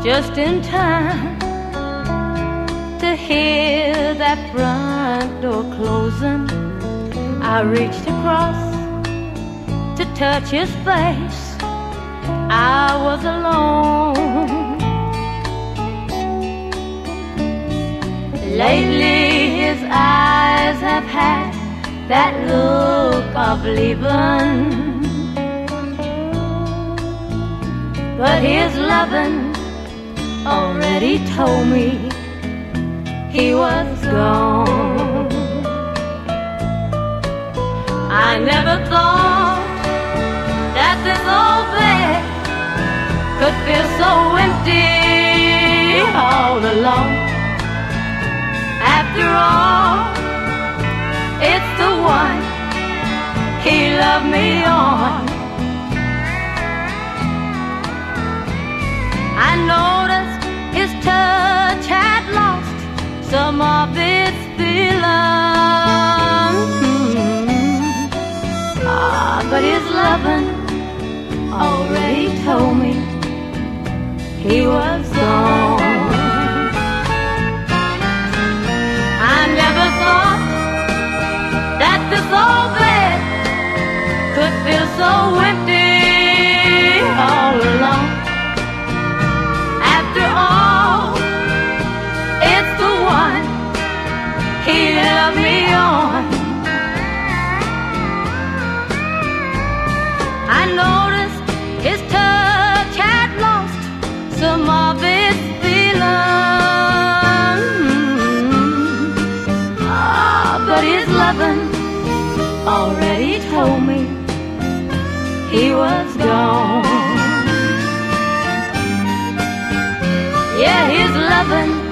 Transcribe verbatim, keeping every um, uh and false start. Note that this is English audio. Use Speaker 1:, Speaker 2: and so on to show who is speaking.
Speaker 1: just in time to hear that front door closing. I reached across to touch his face. I was alone. Lately his eyes have had that look of leaving, but his loving already told me he was gone. I never thought that this old bed could feel so empty all alone. After all, it's the one he loved me on. I noticed his touch had lost some of its feeling. Mm-hmm. Ah, but his loving already told me he was gone. I never thought that this old bed could feel so empty all alone. After all, it's the one he loved me on. I noticed his touch had lost some of its feeling. Ah, but his loving already told me he was gone. Yeah, his loving